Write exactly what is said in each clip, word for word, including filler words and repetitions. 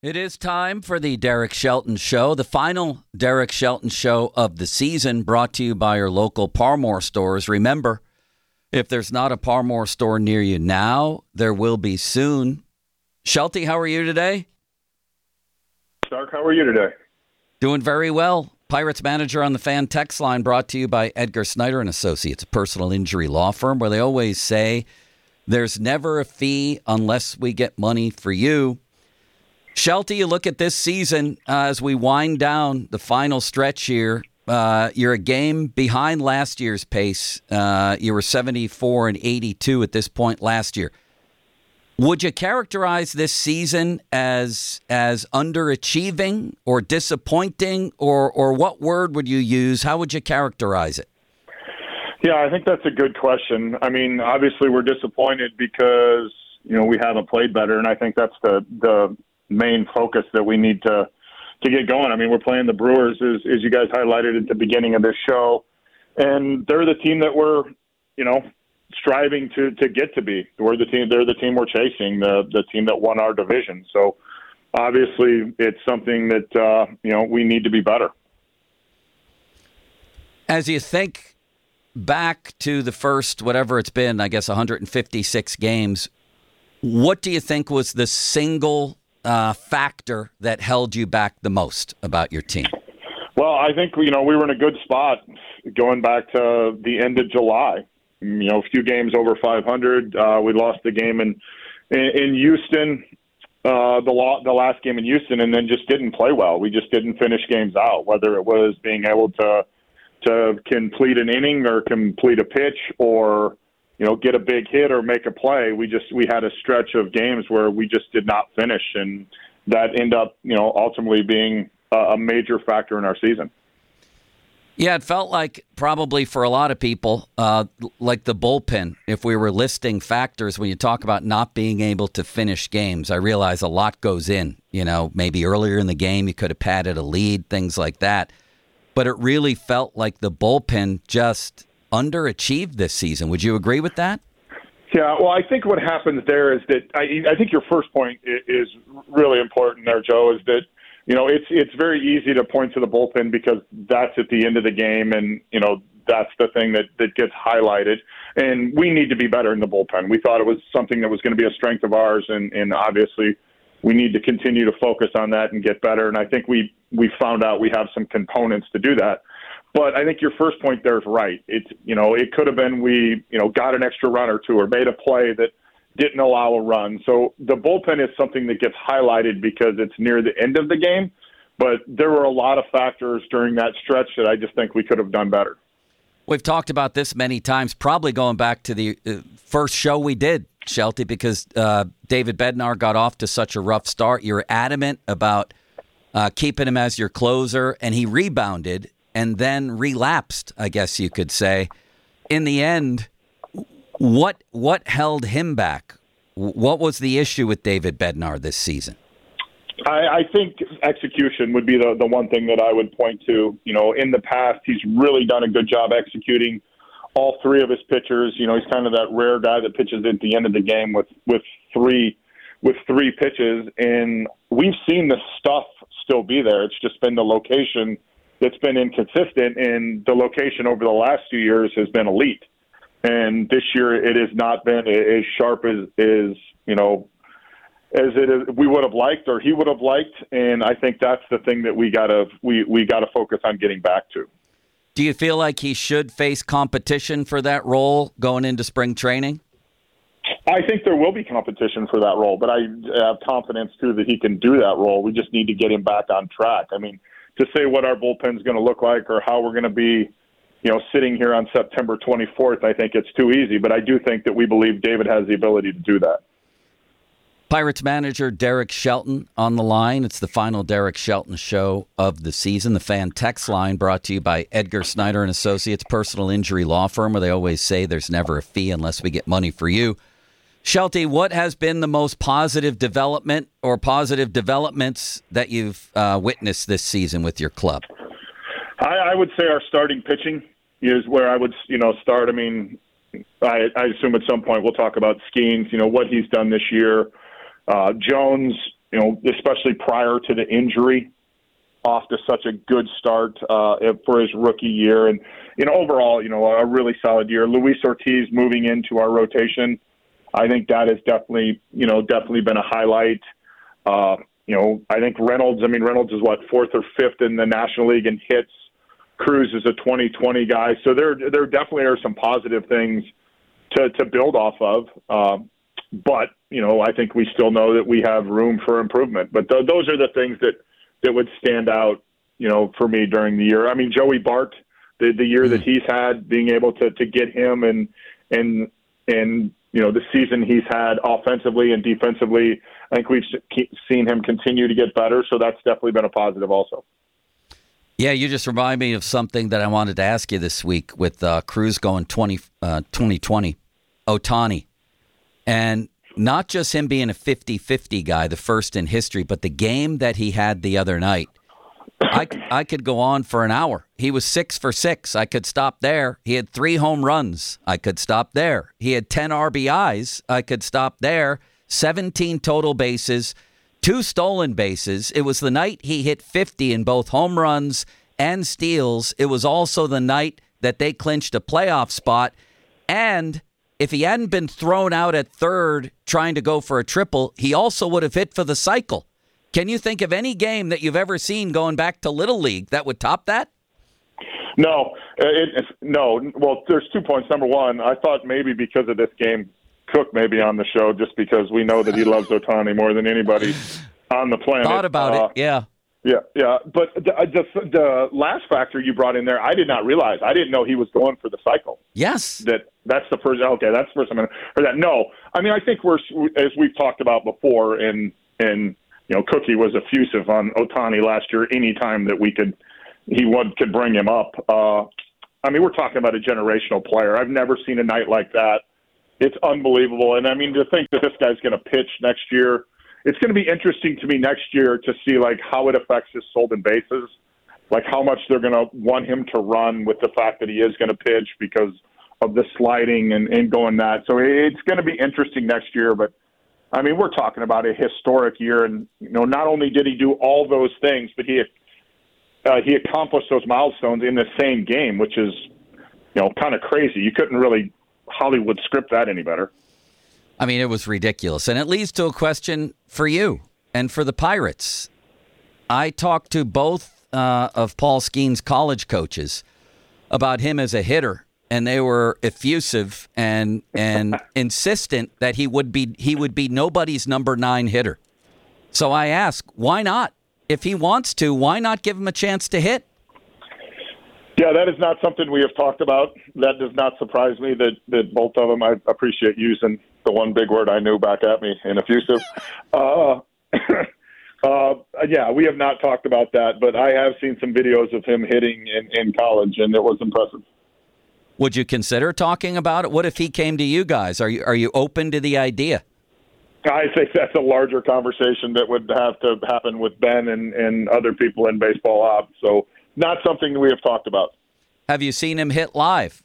It is time for the Derek Shelton Show, the final Derek Shelton Show of the season, brought to you by your local Parmore stores. Remember, if there's not a Parmore store near you now, there will be soon. Shelty, how are you today? Stark, how are you today? Doing very well. Pirates manager on the fan text line, brought to you by Edgar Snyder and Associates, a personal injury law firm where they always say there's never a fee unless we get money for you. Shelty, you look at this season uh, as we wind down the final stretch here. Uh, you're a game behind last year's pace. Uh, you were seventy-four and eighty-two at this point last year. Would you characterize this season as as underachieving or disappointing, or or what word would you use? How would you characterize it? Yeah, I think that's a good question. I mean, obviously we're disappointed because, you know, we haven't played better, and I think that's the the main focus that we need to to get going. I mean, we're playing the Brewers, as, as you guys highlighted at the beginning of this show, and they're the team that we're, you know, striving to, to get to be. We're the team. They're the team we're chasing, the the team that won our division. So obviously, it's something that uh, you know we need to be better. As you think back to the first, whatever it's been, I guess one hundred fifty-six games, what do you think was the single Uh, factor that held you back the most about your team? Well, I think, you know, we were in a good spot going back to the end of July. You know, a few games over five hundred. Uh, we lost the game in in, in Houston, uh, the, lo- the last game in Houston, and then just didn't play well. We just didn't finish games out, whether it was being able to to complete an inning or complete a pitch or, you know, get a big hit or make a play. We just, we had a stretch of games where we just did not finish, and that ended up, you know, ultimately being a, a major factor in our season. Yeah, it felt like probably for a lot of people, uh, like the bullpen, if we were listing factors when you talk about not being able to finish games. I realize a lot goes in, you know, maybe earlier in the game you could have padded a lead, things like that. But it really felt like the bullpen just underachieved this season. Would you agree with that? Yeah, well, I think what happens there is that I, I think your first point is really important there, Joe, is that, you know, it's it's very easy to point to the bullpen because that's at the end of the game, and, you know, that's the thing that, that gets highlighted. And we need to be better in the bullpen. We thought it was something that was going to be a strength of ours, and, and obviously we need to continue to focus on that and get better. And I think we, we found out we have some components to do that. But I think your first point there is right. It's, you know, it could have been we, you know, got an extra run or two or made a play that didn't allow a run. So the bullpen is something that gets highlighted because it's near the end of the game. But there were a lot of factors during that stretch that I just think we could have done better. We've talked about this many times, probably going back to the uh, first show we did, Shelty, because uh, David Bednar got off to such a rough start. You were adamant about uh, keeping him as your closer, and he rebounded and then relapsed, I guess you could say. In the end, what what held him back? What was the issue with David Bednar this season? I, I think execution would be the, the one thing that I would point to. You know, in the past, he's really done a good job executing all three of his pitchers. You know, he's kind of that rare guy that pitches at the end of the game with, with three with three pitches. And we've seen the stuff still be there. It's just been the location that's been inconsistent, and the location over the last few years has been elite. And this year it has not been as sharp as, as you know, as it is, we would have liked or he would have liked. And I think that's the thing that we gotta we, we gotta focus on getting back to. Do you feel like he should face competition for that role going into spring training? I think there will be competition for that role, but I have confidence too that he can do that role. We just need to get him back on track. I mean, to say what our bullpen is going to look like or how we're going to be, you know, sitting here on September twenty-fourth, I think it's too easy. But I do think that we believe David has the ability to do that. Pirates manager Derek Shelton on the line. It's the final Derek Shelton show of the season. The fan text line brought to you by Edgar Snyder and Associates, personal injury law firm, where they always say there's never a fee unless we get money for you. Shelty, what has been the most positive development or positive developments that you've uh, witnessed this season with your club? I, I would say our starting pitching is where I would, you know, start. I mean, I, I assume at some point we'll talk about Skeens, you know, what he's done this year. Uh, Jones you know, especially prior to the injury, off to such a good start uh, for his rookie year. And, you know, overall, you know, a really solid year. Luis Ortiz moving into our rotation, I think that has definitely, you know, definitely been a highlight. Uh, you know, I think Reynolds, I mean, Reynolds is what, fourth or fifth in the National League in hits. Cruz is a twenty twenty guy. So there, there definitely are some positive things to, to build off of. Um, but, you know, I think we still know that we have room for improvement. But th- those are the things that, that would stand out, you know, for me during the year. I mean, Joey Bart, the, the year mm. that he's had, being able to, to get him and, and, and, you know, the season he's had offensively and defensively, I think we've seen him continue to get better. So that's definitely been a positive also. Yeah, you just remind me of something that I wanted to ask you this week with uh, Cruz going twenty, uh, twenty twenty, Ohtani. And not just him being a fifty-fifty guy, the first in history, but the game that he had the other night. I, I could go on for an hour. He was six for six. I could stop there. He had three home runs. I could stop there. He had ten R B Is. I could stop there. seventeen total bases, two stolen bases. It was the night he hit fifty in both home runs and steals. It was also the night that they clinched a playoff spot. And if he hadn't been thrown out at third trying to go for a triple, he also would have hit for the cycle. Can you think of any game that you've ever seen going back to Little League that would top that? No, it, it's, no. Well, there's two points. Number one, I thought maybe because of this game, Cook may be on the show just because we know that he loves Ohtani more than anybody on the planet. Thought about uh, it, yeah. Yeah, yeah. But the, the, the last factor you brought in there, I did not realize. I didn't know he was going for the cycle. Yes. That That's the first, okay, that's the first time I heard that. No, I mean, I think we're, as we've talked about before, and, and you know, Cookie was effusive on Ohtani last year anytime that we could, he would, could bring him up. Uh, I mean, we're talking about a generational player. I've never seen a night like that. It's unbelievable. And, I mean, to think that this guy's going to pitch next year, it's going to be interesting to me next year to see, like, how it affects his stolen bases, like how much they're going to want him to run with the fact that he is going to pitch because of the sliding and, and going that. So it's going to be interesting next year. But, I mean, we're talking about a historic year. And, you know, not only did he do all those things, but he uh, he accomplished those milestones in the same game, which is, you know, kind of crazy. You couldn't really Hollywood script that any better. I mean, it was ridiculous. And it leads to a question for you and for the Pirates. I talked to both uh, of Paul Skeen's college coaches about him as a hitter, and they were effusive and and insistent that he would be he would be nobody's number nine hitter. So I ask, why not? If he wants to, why not give him a chance to hit? Yeah, that is not something we have talked about. That does not surprise me that, that both of them, I appreciate using the one big word I knew back at me in effusive. Uh, uh, yeah, we have not talked about that, but I have seen some videos of him hitting in, in college, and it was impressive. Would you consider talking about it? What if he came to you guys? Are you are you open to the idea? I think that's a larger conversation that would have to happen with Ben and, and other people in baseball ops. So not something we have talked about. Have you seen him hit live?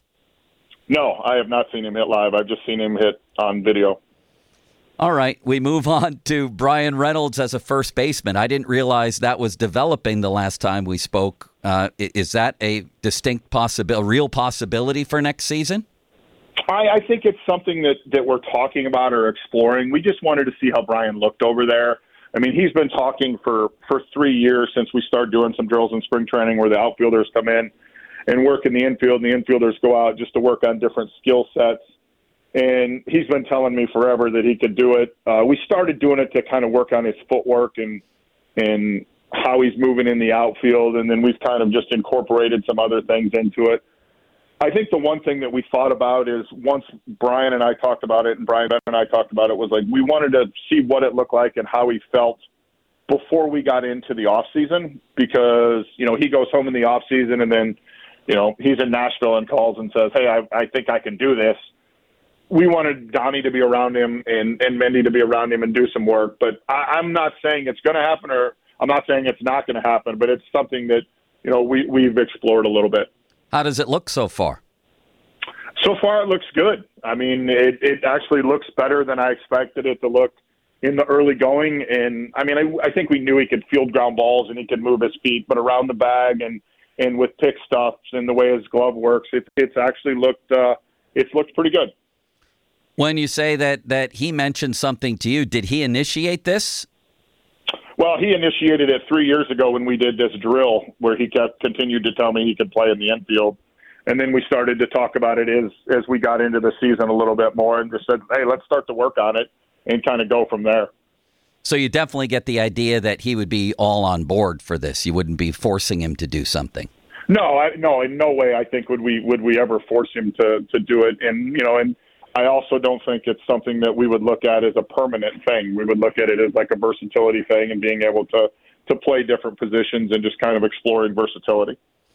No, I have not seen him hit live. I've just seen him hit on video. All right, we move on to Bryan Reynolds as a first baseman. I didn't realize that was developing the last time we spoke. Uh, is that a distinct possibility, a real possibility for next season? I, I think it's something that, that we're talking about or exploring. We just wanted to see how Bryan looked over there. I mean, he's been talking for, for three years since we started doing some drills in spring training where the outfielders come in and work in the infield, and the infielders go out just to work on different skill sets. And he's been telling me forever that he could do it. Uh, we started doing it to kind of work on his footwork and and how he's moving in the outfield, and then we've kind of just incorporated some other things into it. I think the one thing that we thought about is once Bryan and I talked about it, and Brian Ben and I talked about it, was like we wanted to see what it looked like and how he felt before we got into the off season, because, you know, he goes home in the off season and then, you know, he's in Nashville and calls and says, hey, I, I think I can do this. We wanted Donnie to be around him and, and Mendy to be around him and do some work. But I, I'm not saying it's going to happen, or I'm not saying it's not going to happen, but it's something that, you know, we, we've explored a little bit. How does it look so far? So far, it looks good. I mean, it, it actually looks better than I expected it to look in the early going. And I mean, I, I think we knew he could field ground balls and he could move his feet, but around the bag and, and with pick stuffs and the way his glove works, it, it's actually looked, uh, it's looked pretty good. When you say that, that he mentioned something to you, did he initiate this? Well, he initiated it three years ago when we did this drill where he kept continued to tell me he could play in the infield. And then we started to talk about it as, as we got into the season a little bit more and just said, hey, let's start to work on it and kind of go from there. So you definitely get the idea that he would be all on board for this. You wouldn't be forcing him to do something. No, I, no, in no way I think would we would we ever force him to, to do it. And, you know, and I also don't think it's something that we would look at as a permanent thing. We would look at it as like a versatility thing and being able to, to play different positions and just kind of exploring versatility.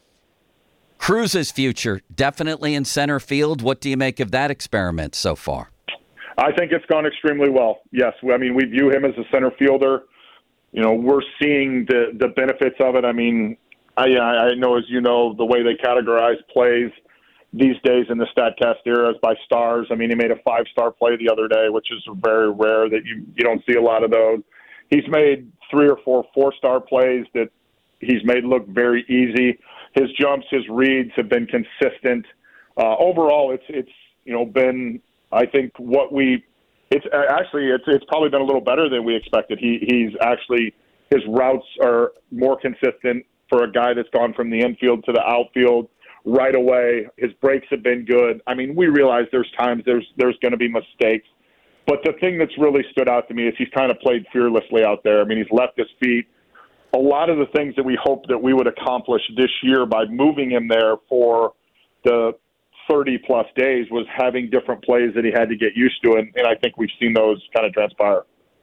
Cruz's future, definitely in center field. What do you make of that experiment so far? I think it's gone extremely well. Yes, I mean, we view him as a center fielder. You know, we're seeing the, the benefits of it. I mean, I, I know, as you know, the way they categorize plays these days in the StatCast era is by stars. I mean, he made a five-star play the other day, which is very rare that you, you don't see a lot of those. He's made three or four four-star plays that he's made look very easy. His jumps, his reads have been consistent. Uh, overall, it's it's you know been I think what we it's actually it's it's probably been a little better than we expected. He he's actually his routes are more consistent for a guy that's gone from the infield to the outfield right away. His breaks have been good. I mean, we realize there's times there's there's going to be mistakes, but the thing that's really stood out to me is he's kind of played fearlessly out there. I mean, he's left his feet. A lot of the things that we hoped that we would accomplish this year by moving him there for the thirty-plus days was having different plays that he had to get used to, and, and I think we've seen those kind of transpire.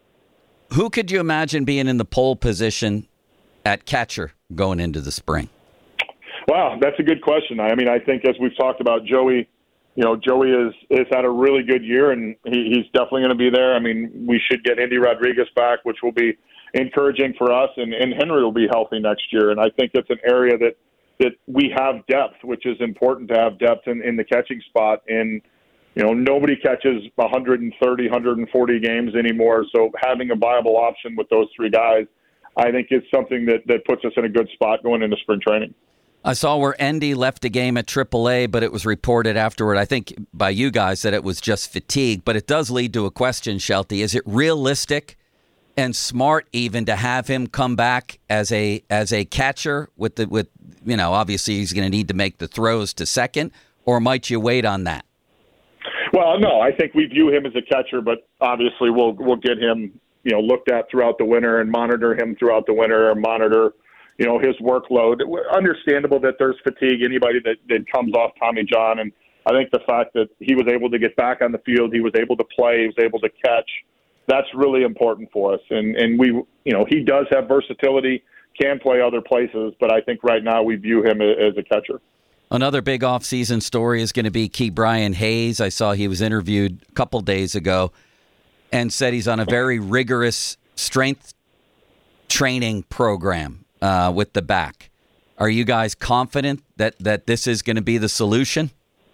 Who could you imagine being in the pole position at catcher going into the spring? Wow, that's a good question. I mean, I think as we've talked about, Joey, you know, Joey is has had a really good year, and he, he's definitely going to be there. I mean, we should get Andy Rodriguez back, which will be encouraging for us, and, and Henry will be healthy next year. And I think it's an area that, that we have depth, which is important to have depth in, in the catching spot. And, you know, nobody catches one thirty, one forty games anymore. So having a viable option with those three guys, I think is something that, that puts us in a good spot going into spring training. I saw where Endy left a game at triple A, but it was reported afterward, I think by you guys, that it was just fatigue. But it does lead to a question, Shelty. Is it realistic and smart even to have him come back as a as a catcher with the with you know obviously he's going to need to make the throws to second, or might you wait on that? Well, no, I think we view him as a catcher, but obviously we'll we'll get him you know looked at throughout the winter and monitor him throughout the winter and monitor you know his workload. Understandable that there's fatigue. Anybody that, that comes off Tommy John, and I think the fact that he was able to get back on the field, he was able to play, he was able to catch. That's really important for us. And, and we, you know, he does have versatility, can play other places, but I think right now we view him as a catcher. Another big offseason story is going to be Ke'Bryan Hayes. I saw he was interviewed a couple days ago and said he's on a very rigorous strength training program uh, with the back. Are you guys confident that, that this is going to be the solution?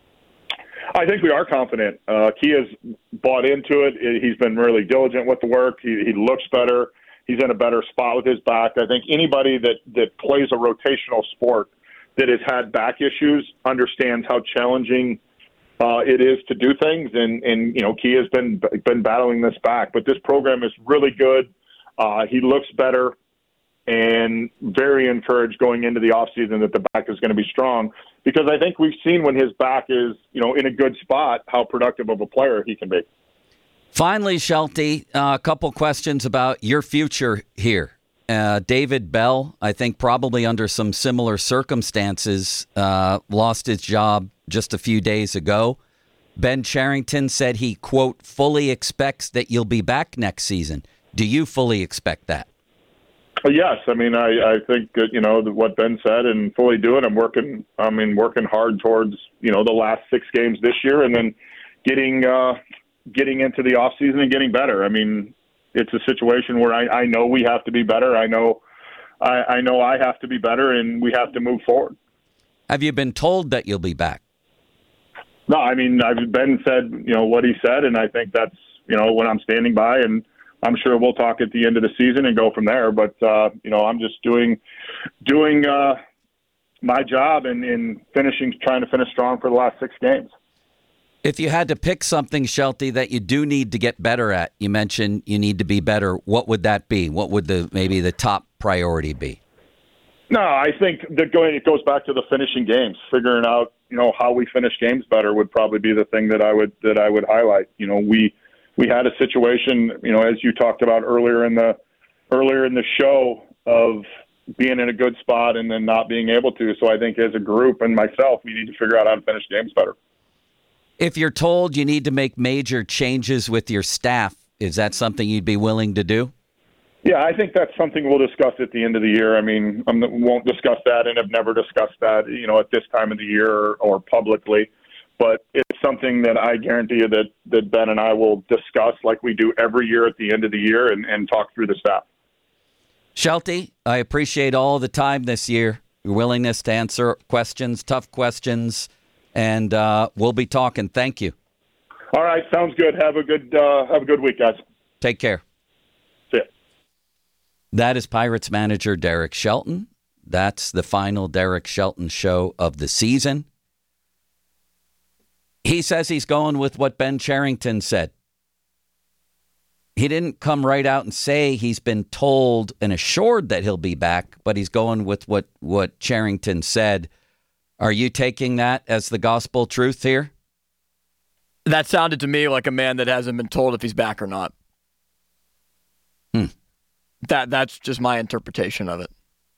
I think we are confident. Uh, Kia's bought into it. He's been really diligent with the work. He, he looks better. He's in a better spot with his back. I think anybody that, that plays a rotational sport that has had back issues understands how challenging uh, it is to do things. And, and you know, Kia's been been battling this back. But this program is really good. Uh, he looks better. And very encouraged going into the offseason that the back is going to be strong, because I think we've seen when his back is, you know, in a good spot, how productive of a player he can be. Finally, Shelty, uh, a couple questions about your future here. Uh, David Bell, I think probably under some similar circumstances, uh, lost his job just a few days ago. Ben Cherington said he, quote, fully expects that you'll be back next season. Do you fully expect that? Yes, I mean, I, I think that, you know, what Ben said, and fully do it. I'm working, I mean, working hard towards, you know, the last six games this year, and then getting uh, getting into the off season and getting better. I mean, it's a situation where I, I know we have to be better. I know, I, I know I have to be better, and we have to move forward. Have you been told that you'll be back? No, I mean, I've Ben said, you know, what he said, and I think that's, you know, what I'm standing by, and I'm sure we'll talk at the end of the season and go from there. But, uh, you know, I'm just doing, doing uh, my job and, and finishing, trying to finish strong for the last six games. If you had to pick something, Shelty, that you do need to get better at, you mentioned you need to be better. What would that be? What would the maybe the top priority be? No, I think that going it goes back to the finishing games. Figuring out, you know, how we finish games better would probably be the thing that I would that I would highlight. You know, we we had a situation, you know, as you talked about earlier in the earlier in the show, of being in a good spot and then not being able to. So I think as a group and myself, we need to figure out how to finish games better. If you're told you need to make major changes with your staff, is that something you'd be willing to do? Yeah, I think that's something we'll discuss at the end of the year. I mean, I won't discuss that and have never discussed that, you know, at this time of the year or, or publicly. But it's something that I guarantee you that, that Ben and I will discuss like we do every year at the end of the year and, and talk through the staff. Shelty, I appreciate all the time this year, your willingness to answer questions, tough questions. And uh, we'll be talking. Thank you. All right, sounds good. Have a good uh, have a good week, guys. Take care. See ya. That is Pirates manager Derek Shelton. That's the final Derek Shelton show of the season. He says he's going with what Ben Cherington said. He didn't come right out and say he's been told and assured that he'll be back, but he's going with what, what Cherington said. Are you taking that as the gospel truth here? That sounded to me like a man that hasn't been told if he's back or not. Hmm. That that's just my interpretation of it.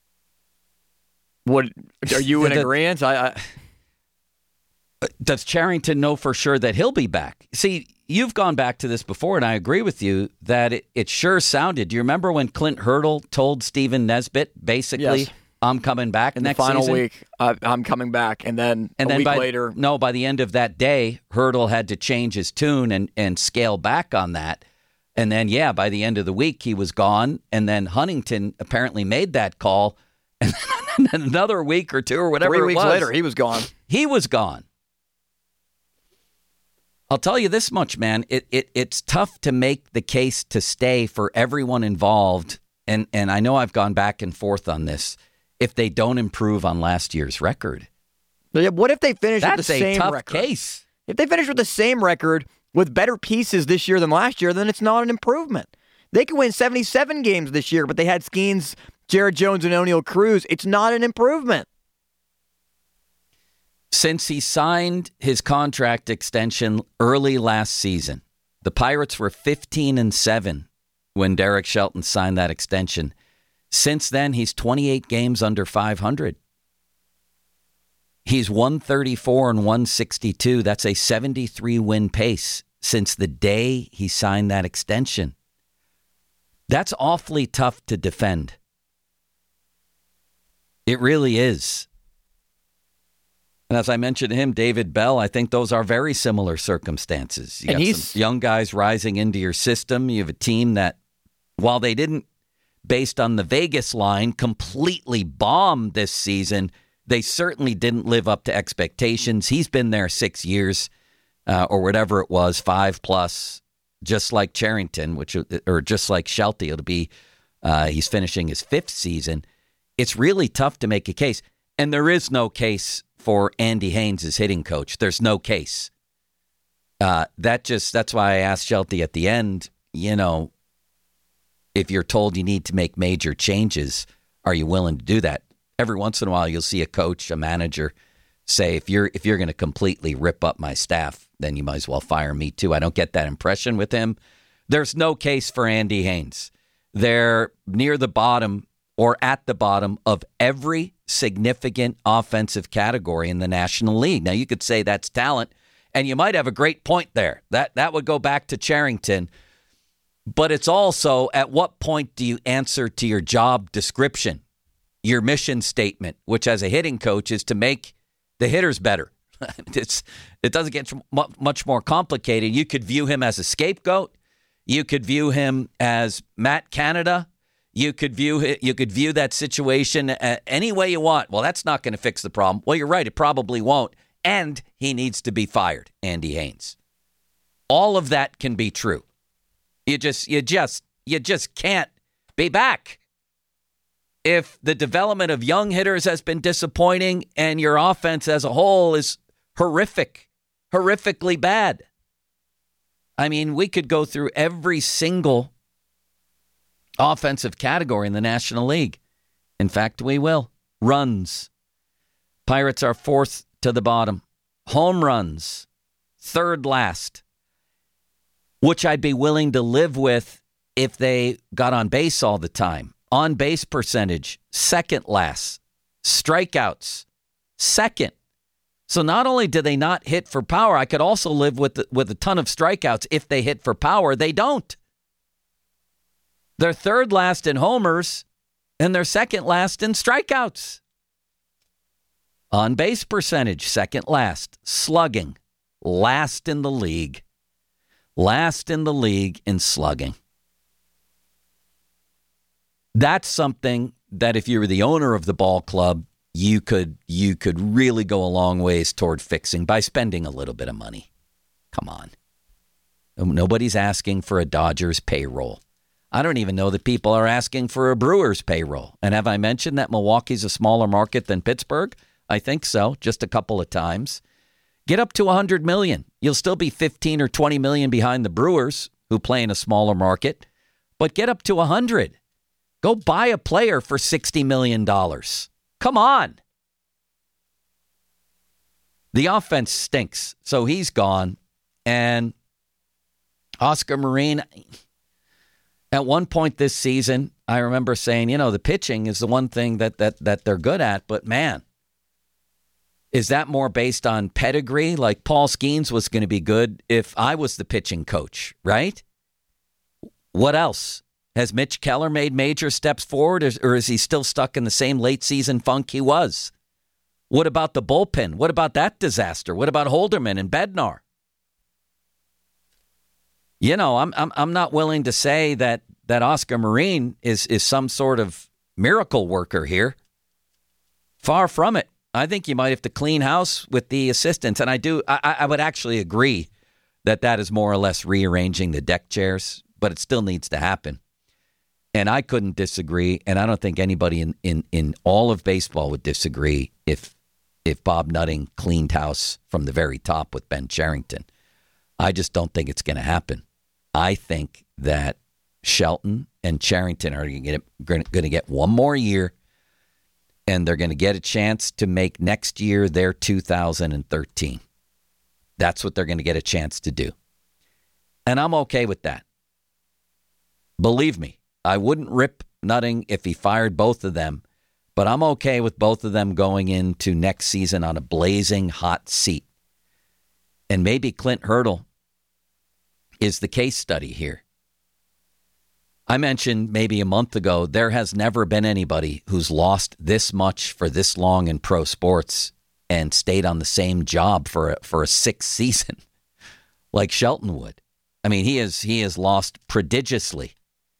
What are you in agreement? I, I Does Cherington know for sure that he'll be back? See, you've gone back to this before, and I agree with you that it, it sure sounded. Do you remember when Clint Hurdle told Stephen Nesbitt basically? Yes. I'm coming back in next the final season. week. Uh, I'm coming back, and then and a then week by, later, no, by the end of that day, Hurdle had to change his tune and and scale back on that. And then, yeah, by the end of the week, he was gone. And then Huntington apparently made that call. And then another week or two or whatever. Three weeks it was, later, he was gone. He was gone. I'll tell you this much, man. It it it's tough to make the case to stay for everyone involved. And and I know I've gone back and forth on this. If they don't improve on last year's record. What if they finish That's with the same a tough record? Case. If they finish with the same record with better pieces this year than last year, then it's not an improvement. They could win seventy-seven games this year, but they had Skeens, Jared Jones, and O'Neal Cruz. It's not an improvement. Since he signed his contract extension early last season, the Pirates were fifteen and seven when Derek Shelton signed that extension. Since then, he's twenty-eight games under five hundred. He's one thirty-four and one sixty-two. That's a seventy-three win pace since the day he signed that extension. That's awfully tough to defend. It really is. And as I mentioned to him, David Bell, I think those are very similar circumstances. You and got he's some young guys rising into your system. You have a team that, while they didn't, based on the Vegas line, completely bombed this season, they certainly didn't live up to expectations. He's been there six years uh, or whatever it was, five plus, just like Cherington, which or just like Shelty. It'll be uh, he's finishing his fifth season. It's really tough to make a case, and there is no case for Andy Haynes as hitting coach. There's no case. Uh, that just that's why I asked Shelty at the end. You know, if you're told you need to make major changes, are you willing to do that? Every once in a while, you'll see a coach, a manager say, if you're if you're going to completely rip up my staff, then you might as well fire me too. I don't get that impression with him. There's no case for Andy Haynes. They're near the bottom or at the bottom of every significant offensive category in the National League. Now, you could say that's talent, and you might have a great point there. That that would go back to Cherington. But it's also, at what point do you answer to your job description, your mission statement, which as a hitting coach is to make the hitters better. It's It doesn't get much more complicated. You could view him as a scapegoat. You could view him as Matt Canada. You could view you could view that situation any way you want. Well, that's not going to fix the problem. Well, you're right. It probably won't. And he needs to be fired, Andy Haynes. All of that can be true. You just you just You just can't be back. If the development of young hitters has been disappointing and your offense as a whole is horrific, horrifically bad. I mean, we could go through every single offensive category in the National League. In fact, we will. Runs. Pirates are fourth to the bottom. Home runs, third last, which I'd be willing to live with if they got on base all the time. On base percentage, second last. Strikeouts, second. So not only do they not hit for power, I could also live with the, with a ton of strikeouts if they hit for power. They don't. They're third last in homers, and they're second last in strikeouts. On base percentage, second last. Slugging, last in the league. Last in the league in slugging. That's something that if you were the owner of the ball club, you could you could really go a long ways toward fixing by spending a little bit of money. Come on. Nobody's asking for a Dodgers payroll. I don't even know that people are asking for a Brewers payroll. And have I mentioned that Milwaukee's a smaller market than Pittsburgh? I think so, just a couple of times. Get up to one hundred million dollars. You'll still be fifteen or twenty million dollars behind the Brewers, who play in a smaller market. But get up to one hundred. Go buy a player for sixty million dollars. Come on. The offense stinks, so he's gone. And Oscar Marin, at one point this season, I remember saying, you know, the pitching is the one thing that that that they're good at, but man, is that more based on pedigree? Like Paul Skeens was going to be good if I was the pitching coach, right? What else? Has Mitch Keller made major steps forward, or is he still stuck in the same late season funk he was? What about the bullpen? What about that disaster? What about Holderman and Bednar? You know, I'm I'm I'm not willing to say that that Oscar Marin is is some sort of miracle worker here. Far from it. I think you might have to clean house with the assistants, and I do. I, I would actually agree that that is more or less rearranging the deck chairs, but it still needs to happen. And I couldn't disagree, and I don't think anybody in, in, in all of baseball would disagree if if Bob Nutting cleaned house from the very top with Ben Cherington. I just don't think it's going to happen. I think that Shelton and Cherington are going to get one more year, and they're going to get a chance to make next year their two thousand thirteen. That's what they're going to get a chance to do. And I'm okay with that. Believe me. I wouldn't rip Nutting if he fired both of them, but I'm okay with both of them going into next season on a blazing hot seat. And maybe Clint Hurdle is the case study here. I mentioned maybe a month ago, there has never been anybody who's lost this much for this long in pro sports and stayed on the same job for a, for a sixth season like Shelton would. I mean, he has he has lost prodigiously.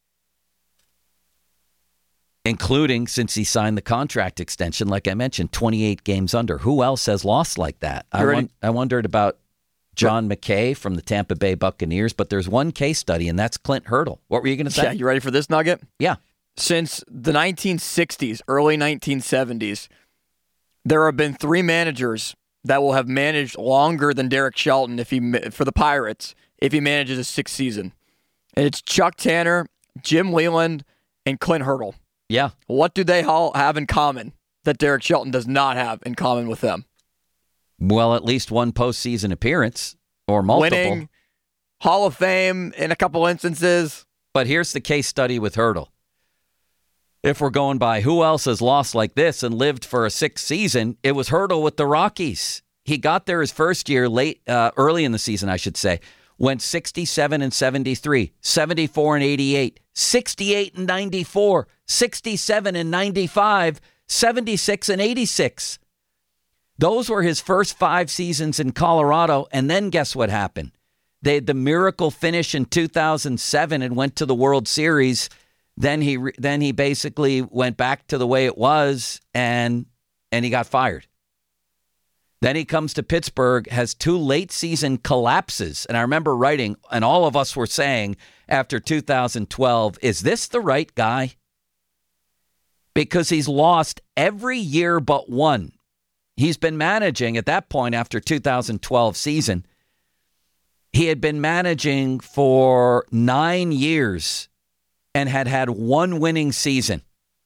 Including since he signed the contract extension, like I mentioned, twenty-eight games under. Who else has lost like that? I, won- I wondered about John McKay from the Tampa Bay Buccaneers, but there's one case study, and that's Clint Hurdle. What were you going to say? Yeah, you ready for this nugget? Yeah. Since the nineteen sixties, early nineteen seventies, there have been three managers that will have managed longer than Derek Shelton if he for the Pirates if he manages a sixth season. And it's Chuck Tanner, Jim Leyland, and Clint Hurdle. Yeah. What do they all have in common that Derek Shelton does not have in common with them? Well, at least one postseason appearance or multiple. Winning, Hall of Fame in a couple instances. But here's the case study with Hurdle. If we're going by who else has lost like this and lived for a sixth season, it was Hurdle with the Rockies. He got there his first year late, uh, early in the season, I should say. Went sixty-seven and seventy-three, seventy-four and eighty-eight, sixty-eight and ninety-four, sixty-seven and ninety-five, seventy-six and eighty-six. Those were his first five seasons in Colorado. And then guess what happened? They had the miracle finish in two thousand seven and went to the World Series. Then he then he basically went back to the way it was, and and he got fired. Then he comes to Pittsburgh, has two late season collapses. And I remember writing, and all of us were saying after two thousand twelve, is this the right guy? Because he's lost every year but one. He's been managing at that point after two thousand twelve season. He had been managing for nine years and had had one winning season.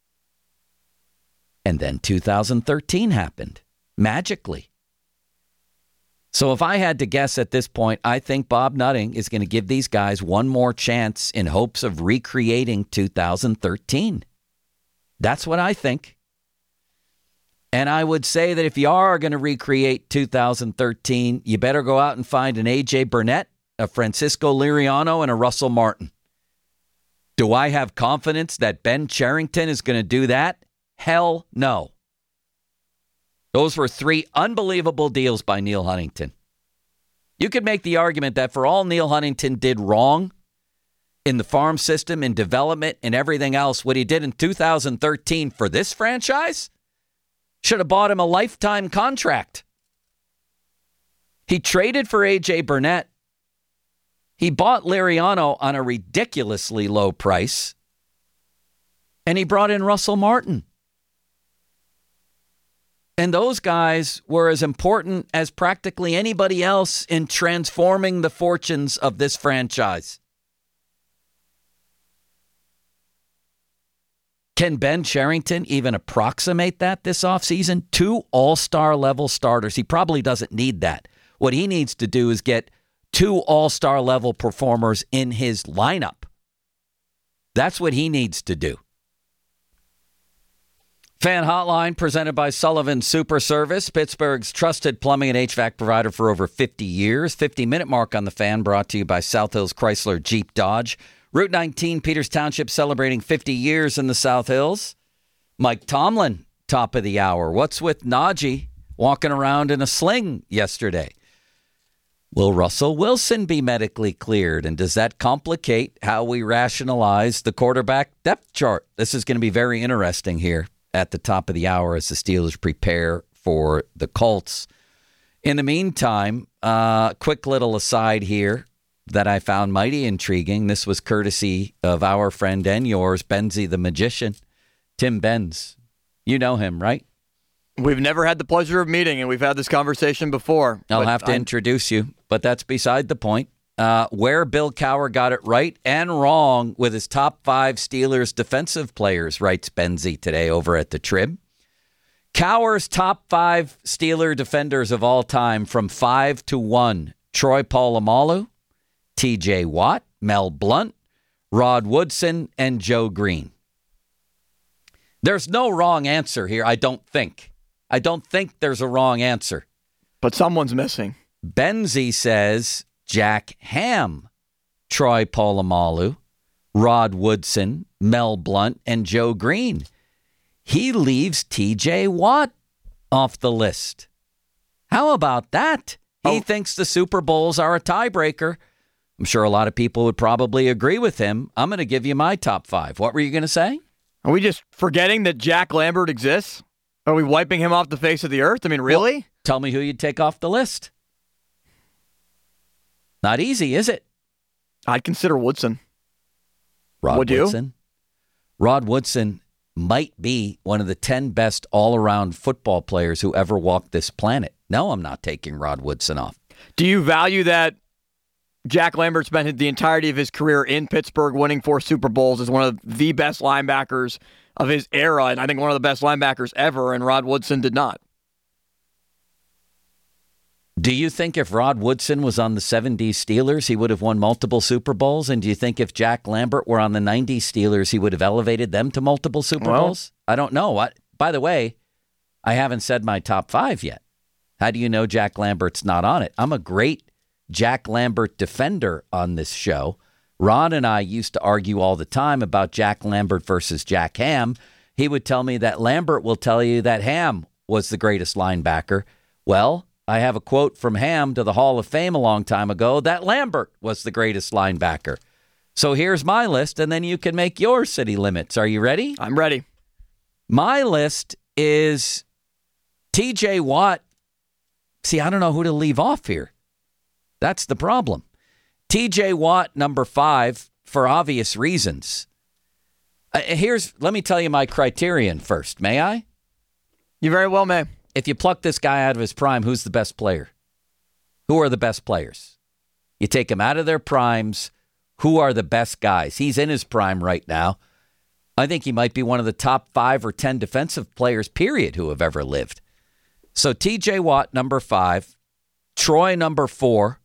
And then two thousand thirteen happened, magically. So if I had to guess at this point, I think Bob Nutting is going to give these guys one more chance in hopes of recreating two thousand thirteen. That's what I think. And I would say that if you are going to recreate two thousand thirteen, you better go out and find an A J Burnett, a Francisco Liriano, and a Russell Martin. Do I have confidence that Ben Cherington is going to do that? Hell no. Those were three unbelievable deals by Neil Huntington. You could make the argument that for all Neil Huntington did wrong in the farm system, in development, and everything else, what he did in two thousand thirteen for this franchise should have bought him a lifetime contract. He traded for A J Burnett. He bought Liriano on a ridiculously low price. And he brought in Russell Martin. And those guys were as important as practically anybody else in transforming the fortunes of this franchise. Can Ben Cherington even approximate that this offseason? Two all-star level starters. He probably doesn't need that. What he needs to do is get two all-star level performers in his lineup. That's what he needs to do. Fan Hotline presented by Sullivan Super Service, Pittsburgh's trusted plumbing and H V A C provider for over fifty years. fifty-minute mark on the Fan brought to you by South Hills Chrysler Jeep Dodge. Route nineteen, Peters Township, celebrating fifty years in the South Hills. Mike Tomlin, top of the hour. What's with Najee walking around in a sling yesterday? Will Russell Wilson be medically cleared? And does that complicate how we rationalize the quarterback depth chart? This is going to be very interesting here at the top of the hour as the Steelers prepare for the Colts. In the meantime, uh, quick little aside here that I found mighty intriguing. This was courtesy of our friend and yours, Benzie the Magician, Tim Benz. You know him, right? We've never had the pleasure of meeting, and we've had this conversation before. I'll have to I'm... introduce you, but that's beside the point. Uh, where Bill Cowher got it right and wrong with his top five Steelers defensive players, writes Benzie today over at the Trib. Cowher's top five Steeler defenders of all time from five to one. Troy Polamalu, T J Watt, Mel Blount, Rod Woodson, and Joe Green. There's no wrong answer here, I don't think. I don't think there's a wrong answer. But someone's missing. Benzie says Jack Ham, Troy Polamalu, Rod Woodson, Mel Blount, and Joe Green. He leaves T J Watt off the list. How about that? He oh. thinks the Super Bowls are a tiebreaker. I'm sure a lot of people would probably agree with him. I'm going to give you my top five. What were you going to say? Are we just forgetting that Jack Lambert exists? Are we wiping him off the face of the earth? I mean, really? Well, tell me who you'd take off the list. Not easy, is it? I'd consider Woodson. Rod Would Woodson. you? Rod Woodson might be one of the ten best all-around football players who ever walked this planet. No, I'm not taking Rod Woodson off. Do you value that Jack Lambert spent the entirety of his career in Pittsburgh winning four Super Bowls as one of the best linebackers of his era, and I think one of the best linebackers ever, and Rod Woodson did not? Do you think if Rod Woodson was on the seventies Steelers, he would have won multiple Super Bowls? And do you think if Jack Lambert were on the nineties Steelers, he would have elevated them to multiple Super well, Bowls? I don't know. I, by the way, I haven't said my top five yet. How do you know Jack Lambert's not on it? I'm a great Jack Lambert defender on this show. Ron and I used to argue all the time about Jack Lambert versus Jack Ham. He would tell me that Lambert will tell you that Ham was the greatest linebacker. Well, I have a quote from Ham to the Hall of Fame a long time ago that Lambert was the greatest linebacker. So here's my list, and then you can make your city limits. Are you ready? I'm ready. My list is T J Watt See, I don't know who to leave off here. That's the problem. T J Watt, number five, for obvious reasons. Uh, here's, let me tell you my criterion first. May I? You very well may. If you pluck this guy out of his prime, who's the best player? Who are the best players? You take him out of their primes. Who are the best guys? He's in his prime right now. I think he might be one of the top five or ten defensive players, period, who have ever lived. So T J Watt, number five. Troy, number four.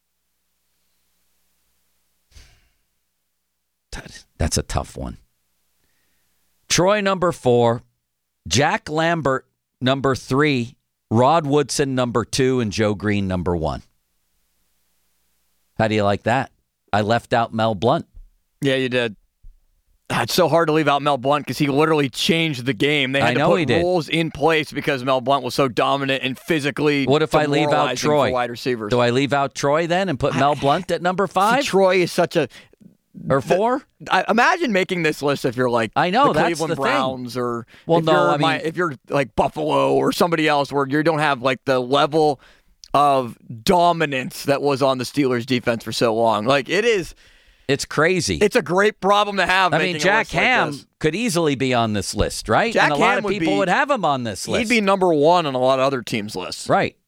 That's a tough one. Troy, number four. Jack Lambert, number three. Rod Woodson, number two. And Joe Green, number one. How do you like that? I left out Mel Blount. Yeah, you did. It's so hard to leave out Mel Blount because he literally changed the game. They had I to know put he did. rules in place because Mel Blount was so dominant and physically What if I leave out demoralizing Troy? for wide receivers. Do I leave out Troy then and put Mel Blount at number five? See, Troy is such a... Or four? I, imagine making this list if you're like I know, the that's Cleveland the thing. Browns or Well, if, no, you're I mean- my, if you're like Buffalo or somebody else where you don't have like the level of dominance that was on the Steelers defense for so long. Like it is... It's crazy. It's a great problem to have. I making mean, a Jack list like Ham this. could easily be on this list, right? Jack and a lot Ham of would people be- would have him on this list. He'd be number one on a lot of other teams' lists. Right.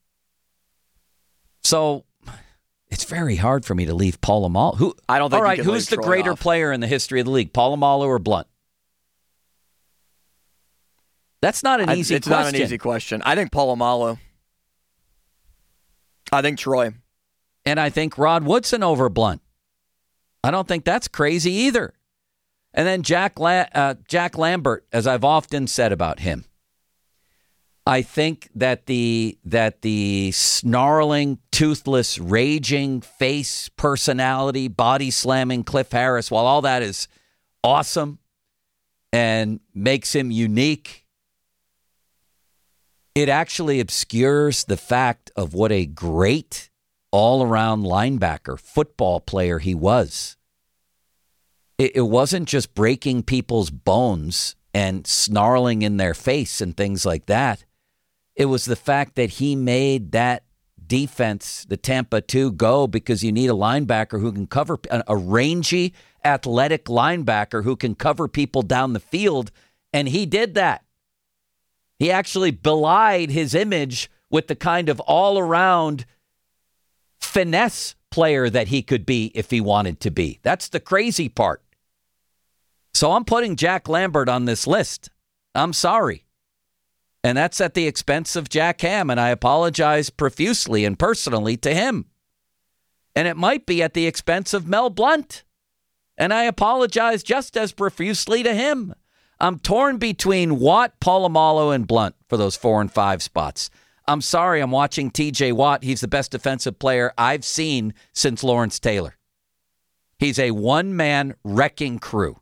So it's very hard for me to leave Polamalu. Who? I don't think All you right, can who's leave the Troy greater off. player in the history of the league, Polamalu or Blount? That's not an I- easy it's question. not an easy question. I think Polamalu. I think Troy. And I think Rod Woodson over Blount. I don't think that's crazy either. And then Jack La- uh, Jack Lambert, as I've often said about him, I think that the that the snarling, toothless, raging face personality, body slamming Cliff Harris, while all that is awesome and makes him unique, it actually obscures the fact of what a great all-around linebacker, football player he was. It, it wasn't just breaking people's bones and snarling in their face and things like that. It was the fact that he made that defense, the Tampa two, go because you need a linebacker who can cover, a, a rangy, athletic linebacker who can cover people down the field, and he did that. He actually belied his image with the kind of all-around finesse player that he could be if he wanted to be. That's the crazy part. So I'm putting Jack Lambert on this list. I'm sorry. And that's at the expense of Jack Ham, and I apologize profusely and personally to him. And it might be at the expense of Mel Blount, and I apologize just as profusely to him. I'm torn between Watt, Polamalu, and Blount for those four and five spots. I'm sorry, I'm watching T J Watt. He's the best defensive player I've seen since Lawrence Taylor. He's a one-man wrecking crew.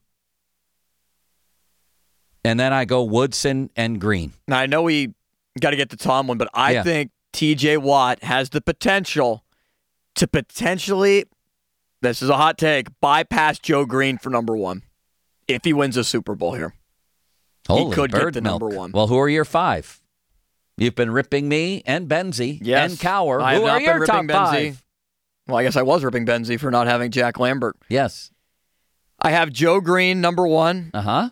And then I go Woodson and Green. Now, I know we got to get to Tomlin, but I Yeah. think T J Watt has the potential to potentially, this is a hot take, bypass Joe Green for number one if he wins a Super Bowl here. Holy he could bird get the milk. number one. Well, who are your five? You've been ripping me and Benzie Yes. and Cower. I have Who not are been your ripping top Benzie. five? Well, I guess I was ripping Benzie for not having Jack Lambert. Yes. I have Joe Green, number one. Uh-huh.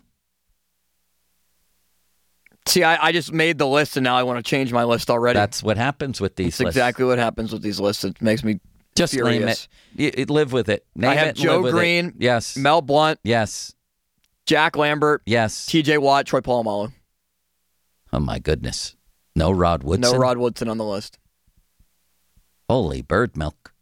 See, I, I just made the list, and now I want to change my list already. That's what happens with these That's lists. exactly what happens with these lists. It makes me Just furious. name it. You, you live with it. Name I have it and Joe live with it. Green, Yes. Mel Blount, Yes. Jack Lambert, Yes. T J Watt, Troy Polamalu. Oh, my goodness. No Rod Woodson? No Rod Woodson on the list. Holy bird milk.